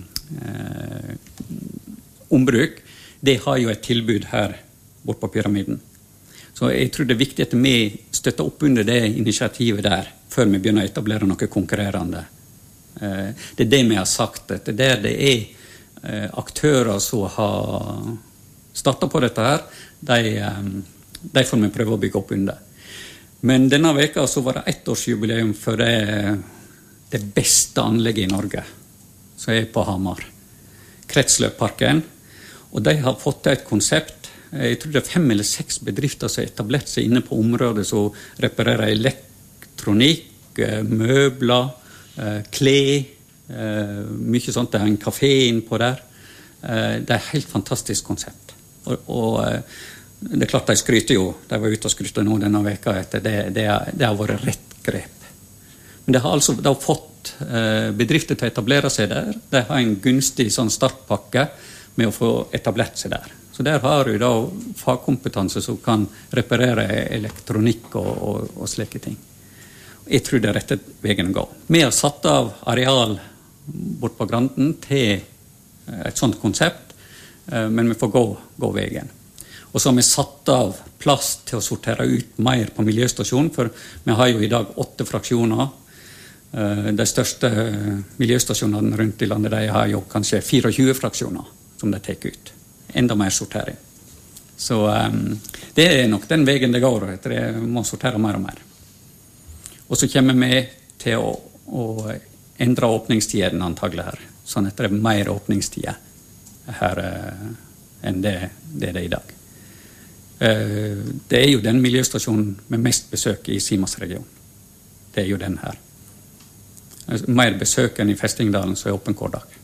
Speaker 2: ombruk. Det har jo et tilbud her bort på pyramiden. Så jeg tror det er viktig at vi støtter opp under det initiativet der, før vi begynner å etablere noe konkurrerende. Det er det vi har sagt, at det der det er aktører som har startet på dette her, de, de får vi prøve å bygge opp under. Men denne veka så var det ettårsjubileum for det, det beste anlegget i Norge, som er på Hamar. Kretsløpparken. Og de har fått et konsept. Jeg tror det er fem eller seks bedrifter som har etablert seg inne på området som reparerer elektronikk, møbler, klær, Uh, mye sånt, det er en kafé innpå der. Uh, det er et helt fantastisk konsept. Og, og uh, det er klart de skryter jo, de var ute og skryter nå denne veka etter det, det, det har vært rett grep. Men det har altså det har fått uh, bedrifter til å etablere seg der. De har en gunstig sånn startpakke med å få etablert seg der. Så der har du da fagkompetanse som kan reparere elektronikk og, og, og slike ting. Jeg tror det er rett veien å gå. Vi har satt av areal bort på Granden til et sånt konsept, men vi får gå, gå veien. Og så har vi satt av plass til å sortere ut mer på miljøstasjonen, for vi har jo i dag åtte fraksjoner. De største miljøstasjonene rundt i landet, de har jo kanskje tjuefire fraksjoner som de tar ut. Enda mer sortering. Så um, det er nok den veien det går, etter det må sortere mer og mer. Og så kommer vi til å, å endre åpningstiden antagelig her, sånn at det er mer åpningstider her uh, enn det, det er det i dag. Uh, det er jo den miljøstasjonen med mest besøk i Simas-regionen. Det er jo den her. Altså, mer besøk enn i Festingdalen, så er åpen hver dag.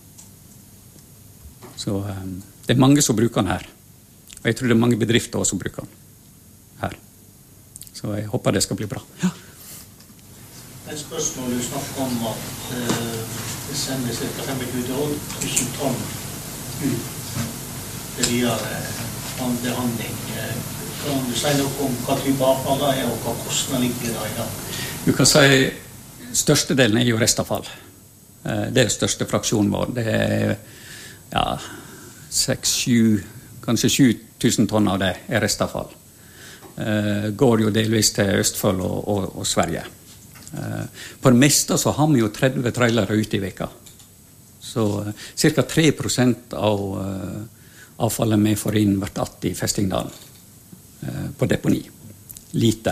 Speaker 2: Så um, det er mange som bruker den her. Og jeg tror det er mange bedrifter også som bruker den her. Så jeg håper det skal bli bra. Ja.
Speaker 5: Et spørsmål du snakker om at uh, det sender ca. tjuefem tusen tonn ut til videre behandling. Kan du si noe om hva type avfall det er, og hva kostnader ligger det i dag?
Speaker 2: Du kan si største delen er jo restavfall. Det er største fraksjonen vår. Det er ja, seks, sju, kanskje sju tusen tonn av det er restavfall. Går jo delvis til Østfold og, og, og Sverige. På det meste så har vi jo tretti trailere ute i veka. Så cirka tre prosent av avfallet vi får inn hvert att i Festingdalen på deponi. Lite.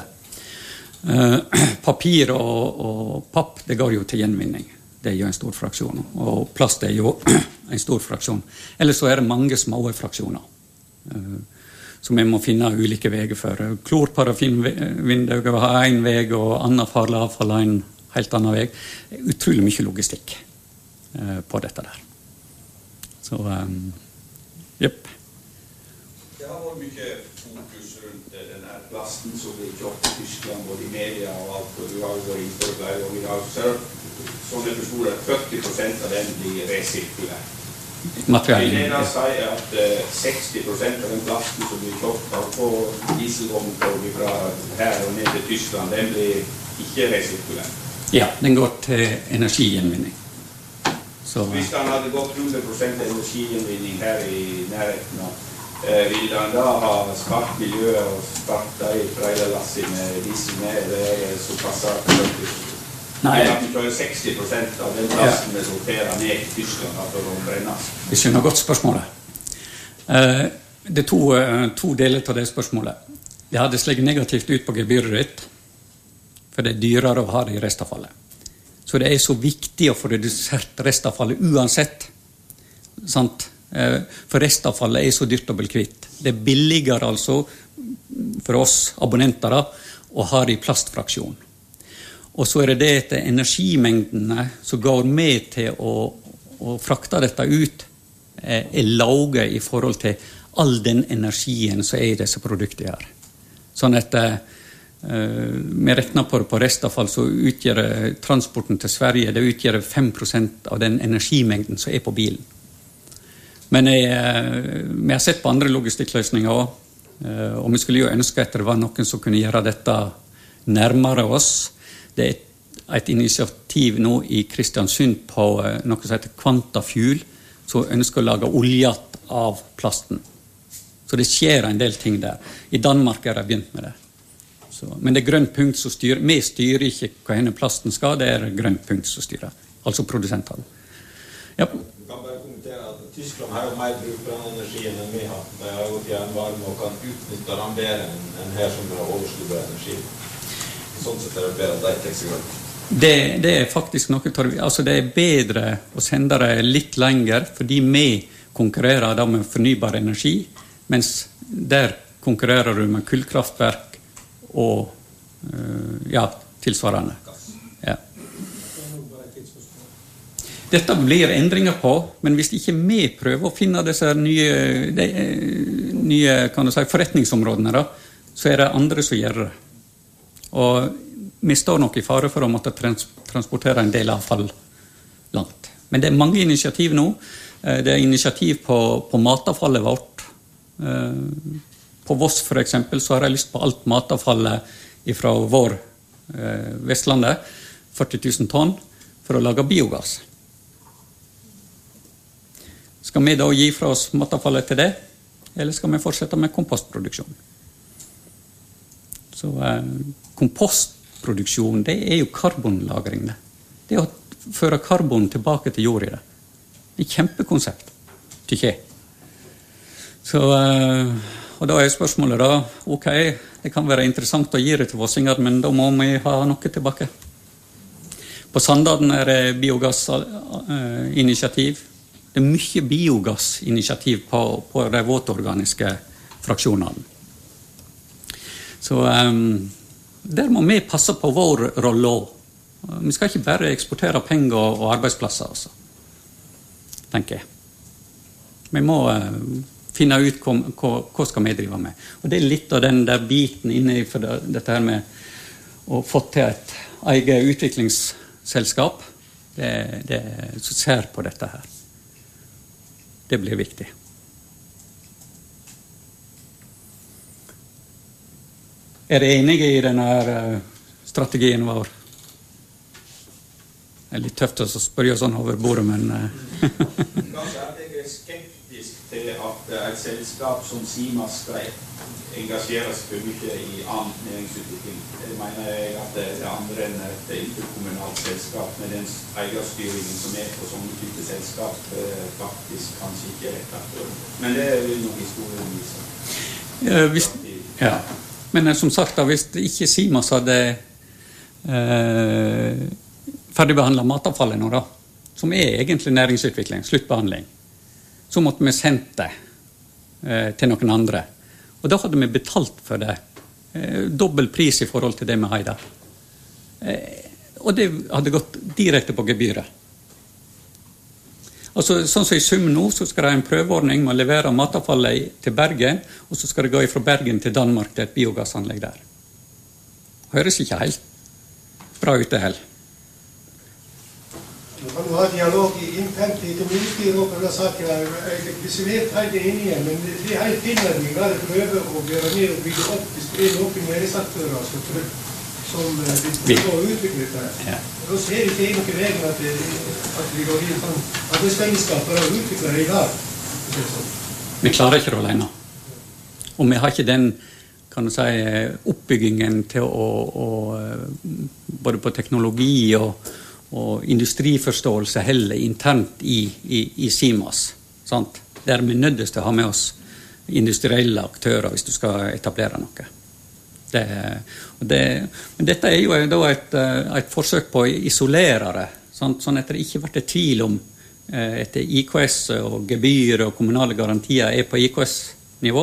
Speaker 2: Papir og, og papp, det går jo til gjenvinning. Det er jo en stor fraksjon. Og plast er jo en stor fraksjon. Eller så er det mange små fraksjoner. Så vi må finne ulike veger for. Klorparafinvinduet har en veg, og annet farlig avfall har en helt annen veg. Det er utrolig mye logistikk på dette der. Så, um, jepp.
Speaker 6: Det har vært mye fokus rundt den her plasten som blir kjøpt i Tyskland, både i media og alt, og du har jo vært innenfor flere ganger i dag. Så sånn jeg forstår at førti prosent av den blir resirkulert.
Speaker 2: Materialen.
Speaker 6: Det ene sier at uh, seksti prosent av den plasten som blir kjøpt på dieselvogntog fra her og ned til Tyskland, den blir ikke resirkulert.
Speaker 2: Ja, den går til energigjenvinning. Så,
Speaker 6: hvis han hadde gått hundre prosent energigjenvinning her i nærheten av, eh, vil han da ha spart miljøet og spart de trailerlasser med diesel med, eller så passer det? Nei. At vi kjører seksti prosent av den plassen vi sorterer ned i Tyskland for å brennes.
Speaker 2: Vi skjønner godt spørsmålet. Uh, det er to, uh, to deler til det spørsmålet. Det hadde slegget negativt ut på gebyret ditt, for det er dyrere å ha det i restavfallet. Så det er så viktig å få redusert restavfallet uansett. Sant? Uh, for restavfallet er så dyrt å bli kvitt. Det er billigere altså for oss abonnenter da, å ha det i plastfraksjon. Og så er det det at energimengdene som går med til å, å frakte dette ut er lave i forhold til all den energien som er i disse produktene her. Sånn at uh, vi regner på det på restavfall, så utgjør transporten til Sverige, det utgjør fem prosent av den energimengden som er på bilen. Men jeg, uh, vi har sett på andre logistikkløsninger også, uh, og vi skulle jo ønske at det var noen som kunne gjøre dette nærmere oss. Det er et initiativ nå i Kristiansund på noe som heter Quantafuel, som ønsker å lage olje av plasten. Så det skjer en del ting der. I Danmark er det begynt med det. Så, men det er grønt punkt som styrer. Vi styrer ikke hva denne plasten skal, det er grønt punkt som styrer. Altså produsentene. Ja.
Speaker 4: Du kan bare kommentere at Tyskland har jo mer bruk for den energien enn vi har. De har jo fjernvarme og kan utnytte den bedre enn her som har overskudd av energi. Sånn sett er det bedre at de tar seg grønt.
Speaker 2: Det, det er faktisk noe, altså det er bedre å sende det litt lenger, fordi vi konkurrerer da med fornybar energi, mens der konkurrerer du med kullkraftverk og ja, tilsvarende. Ja. Dette blir endringer på, men hvis ikke vi prøver å finne disse nye, de, nye kan du si, forretningsområdene, da, så er det andre som gjør det. Og vi står nok i fare for å måtte trans transportere en del avfall langt. Men det er mange initiativ nå. Det er initiativ på, på matavfallet vårt. På Voss for eksempel så har jeg lyst på alt matavfallet fra vår Vestlandet, førti tusen tonn, for å lage biogass. Skal vi da gi fra oss matavfallet til det, eller skal vi fortsette med kompostproduksjon? Så eh, kompostproduksjon, det er jo karbonlagring. Det, det er å føre karbon tilbake til jord i det. Det er et kjempekonsept, tykker jeg. Så, eh, og da er spørsmålet da, ok, det kan være interessant å gi det til vossinger, men da må vi ha noe tilbake. På Sandalen er det biogassinitiativ. Det er mye biogassinitiativ på, på de våtorganiske fraksjonene. Så um, der må vi passe på vår rolle også. Vi skal ikke bare eksportere penger og arbeidsplasser, altså, tenker jeg. Vi må uh, finne ut hva, hva, hva skal vi drive med. Og det er litt av den der biten inne for det, dette her med å få til et eget utviklingsselskap. Det, det som ser på dette her. Det blir viktig. Er dere enige i denne uh, strategien vår? Det er litt tøft å spørre sånn over bordet, men...
Speaker 6: Kanskje at jeg er skeptisk til at et selskap som Simas skal engasjere seg for mye i annen næringsutvikling. Det mener jeg at det er andre enn et interkommunalt selskap med den eierstyringen som er på sånne type selskap faktisk kanskje ikke er rett aktuell. Men det vil nok historien vise.
Speaker 2: Ja, hvis, ja. Men som sagt, da, hvis ikke Simas hadde... Eh, ferdigbehandlet matavfallet nå da, som er egentlig næringsutvikling, sluttbehandling, så måtte vi sendt det eh, til noen andre. Og da hadde vi betalt for det. Eh, dobbelt pris i forhold til det vi har der. Eh, og det hadde gått direkte på gebyret. Altså, sånn som i sum nå, så skal det ha en prøveordning med å levere matavfallet til Bergen, og så skal det gå fra Bergen til Danmark til et biogassanlegg der. Høres ikke helt bra ut det heller.
Speaker 3: Man kan jo ha dialog internt i kommunestyret og på den saken. Jeg er besvert helt enige, men det er helt tilnærming der jeg prøver å gjøre mer og bygge opp hvis det er noen næringsaktører som, som vil prøve å utvikle dette. Ja. Da ser jeg ikke noen regler at, at vi går inn sånn at det fellesskap for å utvikle det i dag.
Speaker 2: Vi klarer ikke det alene. Og vi har ikke den, kan du si, oppbyggingen til å, å både på teknologi og og industriforståelse heller internt i, i, i Simas. Sant? Der er vi nødt til å ha med oss industrielle aktører hvis du skal etablere noe. Det, og det, men dette er jo da et, et forsøk på å isolere det, sant? Sånn at det ikke blir tvil om etter I K S og gebyr og kommunale garantier er på I K S-nivå.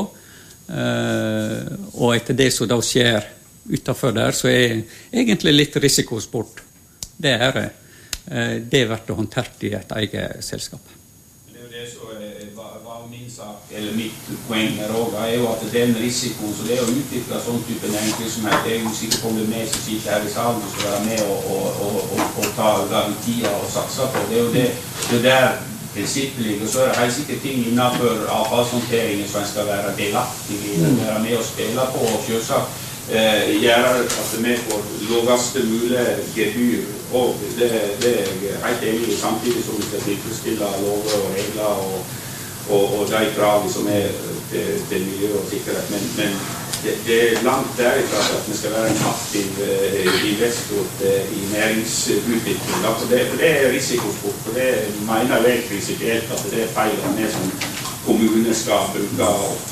Speaker 2: Og etter det som da skjer utenfor der, så er egentlig litt risikosport. Det er det. Det er verdt å håndtere i et eget selskap.
Speaker 6: Det er jo det som var min sak, eller mitt poeng med Roga, er jo at den risikoen, så det å utvikle sånn type næringsvirksomhet, det er jo sikkert på det med som sitter her i salen, som skal være med og, og, og, og, og ta garantier og satse på. Det er jo det, det der prinsippet ligger, og så er det helt sikkert ting innenfor avfallshåndteringen som en skal være delaktig i, være med og spille på, og selvsagt Eh, gjør at vi får laveste mulig gebyr, og det, det er jeg helt enig i, samtidig som vi skal tilfredsstille lover og regler og, og, og de krav som er til, til miljø og sikkerhet. Men, men det, det er langt derifra at vi skal være en aktiv eh, investor eh, i næringsutvikling. Altså det, det er risikosport, for det mener jeg prinsipielt at det er feil at vi som kommuner skal bruke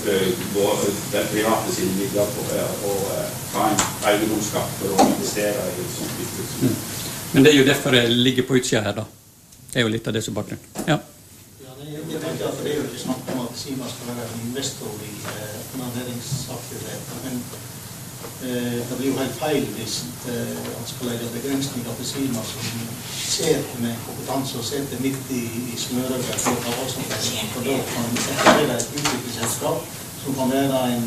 Speaker 6: uh, de private sine midler på å uh, ta en eiendomsskatt for å investere i et sånt virksomhet.
Speaker 2: Mm. Men det er jo derfor det ligger på utsida her da. Det er jo litt av det som bakgrunn. Ja.
Speaker 5: Ja, det, jeg tenker at det er jo ikke snakk om at Simas skal være en investor i uh, næringsaktiviteter, men uh, det blir jo helt feil hvis uh, han skal legge begrensninger på Simas som ser med kompetanse og ser midt i, i smørøyet for avfallshåndtering. For da kan etablere et utviklingsselskap som kan være en,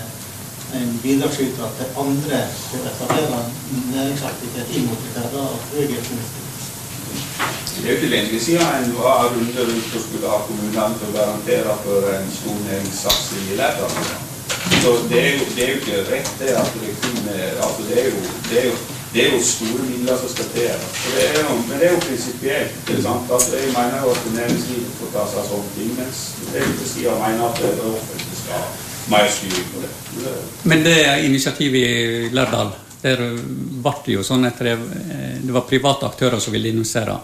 Speaker 5: en bidragsyter til andre til å etablere næringsaktivitet inn mot det da høyere fornuftig.
Speaker 6: Det er jo ikke lenge siden en var rundt rundt og skulle ha kommunene til å garantere for en stor næringssatsing i Lærdal. Så det er, jo, det er jo ikke rett det at det kunne, altså det er jo, det er jo Det er jo store midler som skal til. Det er jo, men det er jo prinsipielt. Altså, jeg mener jo at næringslivet får ta seg sånne ting, mens det er ikke siden jeg mener at det offentlige skal ha mer styring på det.
Speaker 2: Men det initiativet i Lærdal, der var det jo sånn at det, det var private aktører som ville investere.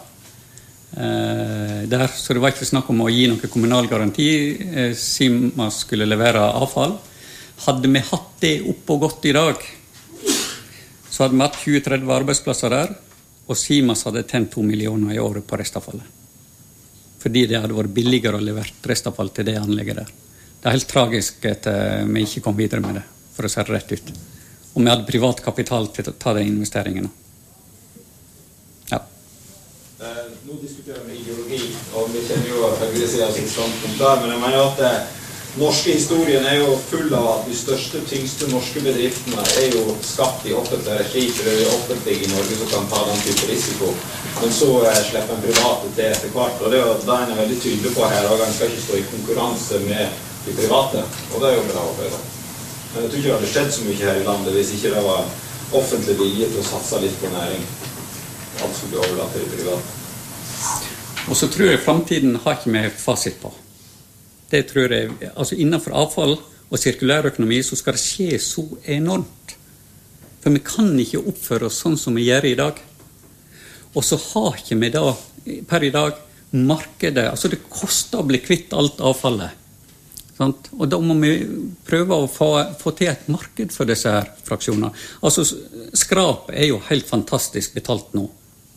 Speaker 2: Der, så det var ikke snakk om å gi noen kommunal garanti. Simas skulle levere avfall. Hadde vi hatt det opp og gått i dag, så hadde vi hatt tjue til tretti arbeidsplasser der, og Simas hadde tent to millioner i året på restavfallet. Fordi det hadde vært billigere å levere restavfall til det anlegget der. Det er helt tragisk at vi ikke kom videre med det, for å se det rett ut. Og vi hadde privat kapital til å ta de investeringene. Ja.
Speaker 4: Eh, nå diskuterer vi ideologi, og vi kjenner jo at Høyre sier sitt standpunkt der, men jeg mener at det norske historien er jo full av at de største, tyngste norske bedriftene er jo skapt i offentlig regi, for det er jo offentlig i Norge som kan ta den type risiko. Men så eh, slipper en private til etter hvert, og det er jo da en er veldig tydelig på her, og en skal ikke stå i konkurranse med de private, og det er jo bra å høre. Men jeg tror ikke det hadde skjedd så mye her i landet hvis ikke det var offentlig vilje til å satse litt på næring. Alt skulle bli overlatt til de private.
Speaker 2: Og så tror jeg fremtiden har ikke med fasit på. Det tror jeg, altså innenfor avfall og sirkulærøkonomi så skal det skje så enormt. For vi kan ikke oppføre oss sånn som vi gjør i dag. Og så har ikke vi da, per i dag, markedet, altså det koster å bli kvitt alt avfallet. Sant? Og da må vi prøve å få, få til et marked for disse her fraksjonene. Altså skrap er jo helt fantastisk betalt nå.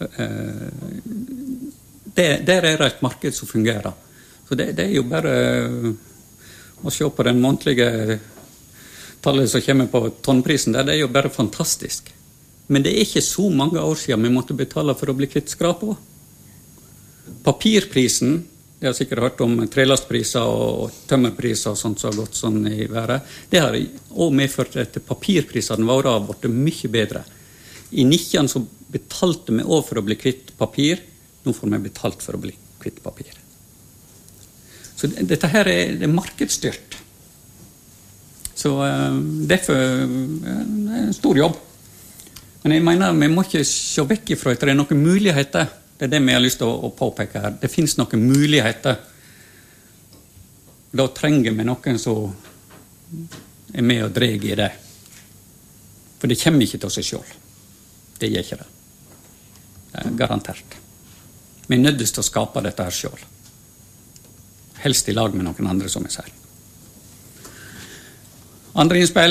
Speaker 2: Det, der er det et marked som fungerer. Så det, det er jo bare å se på den månedlige tallet som kommer på tonnprisen der, det er jo bare fantastisk. Men det er ikke så mange år siden vi måtte betale for å bli kvitt skrap også. Papirprisen, det har sikkert hørt om trelastpriser og tømmerpriser og sånt som har gått sånn i været, det har også medført at papirprisene våre har vært mye bedre. I nittien så betalte vi også for å bli kvitt papir, nå får vi betalt for å bli kvitt papir. Så dette her er, det er markedsstyrt. Så uh, derfor uh, det er en stor jobb. Men jeg mener, vi må ikke se vekk ifra at det er noen muligheter. Det er det vi har lyst til å, å påpeke her. Det finnes noen muligheter. Da trenger vi noen som er med og drar i det. For det kommer ikke til seg selv. Det gjør ikke det. Det er garantert. Vi er nødt til å skape dette her selv. Helst i lag med noen andre, som jeg sier. Andre innspill?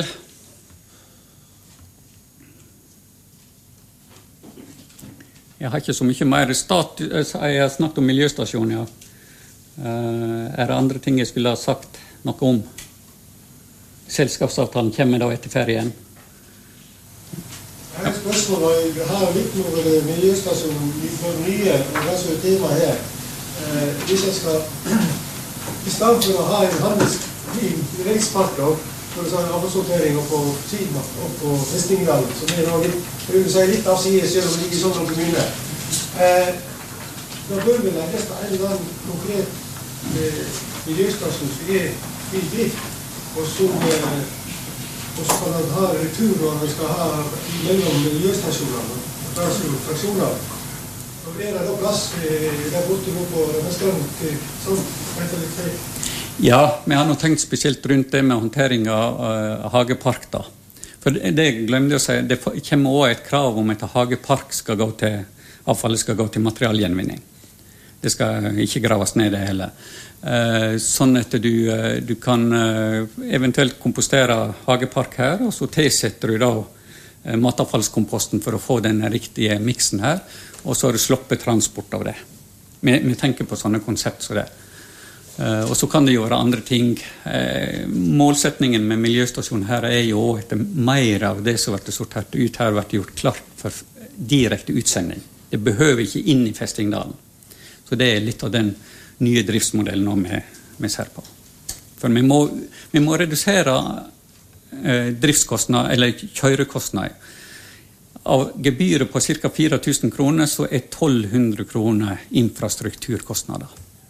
Speaker 2: Jeg har ikke så mye mer stat. Jeg har snakket om miljøstasjon, ja. Er det andre ting jeg skulle ha sagt noe om? Selskapsavtalen kommer da etter ferien.
Speaker 3: Jeg har et spørsmål, og vi har litt noe miljøstasjon for nye, og det er så et tema her. Hvis jeg skal I stedet for å ha en handelsreikspark for sånn avsortering på siden og på Hestingdalen, som er noe litt, jeg vil si litt av siden, selv om det ikke er sånn noen kommune. Eh, da bør vi legge på en eller annen konkret eh, miljøstasjon som er i drift, og som eh, og så kan han ha retur når han skal ha mellom miljøstasjonene og fraksjoner. Og er det da plass der borte nå på Vestlandet sånn, vet jeg litt feil?
Speaker 2: Ja, vi har nå tenkt spesielt rundt det med håndtering av uh, hagepark da. For det, det glemte jeg å si, det kommer også et krav om at hagepark skal gå til, avfallet skal gå til materialgjenvinning. Det skal ikke graves ned det heller. Uh, sånn at du, uh, du kan uh, eventuelt kompostere hagepark her, og så tilsetter du da uh, matavfallskomposten for å få den riktige miksen her, og så har du sloppet transport av det. Vi, vi tenker på sånne konsept som det. Uh, og så kan det gjøre andre ting. Uh, målsetningen med miljøstasjonen her er jo at mer av det som blir sortert ut her blir gjort klart for direkte utsending. Det behøver ikke inn i Festingdalen. Så det er litt av den nye driftsmodellen vi, vi ser på. For vi må, vi må redusere uh, driftskostnader, eller kjørekostnader. Av gebyret på ca. fire tusen kroner så er tolv hundre kroner infrastrukturkostnader.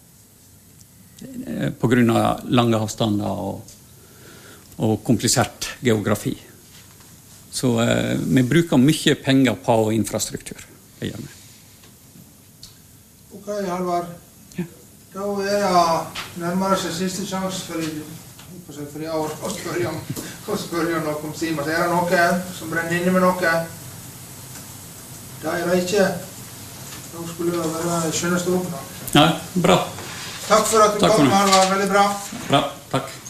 Speaker 2: På grunn av lange avstander og, og komplisert geografi. Så eh, vi bruker mye penger på infrastruktur. Det gjør vi.
Speaker 1: Ok, Halvard.
Speaker 2: Ja.
Speaker 1: Da er det nærmere seg siste sjans for i, for i år å spørre om, å spørre om noe om Simas. Er det noe som brenner inne med noe? Det er det ikke. Da skulle det være skjønneste opp.
Speaker 2: Ja, bra.
Speaker 1: Takk for at du
Speaker 2: Takk
Speaker 1: kom, det var veldig bra.
Speaker 2: Bra, takk.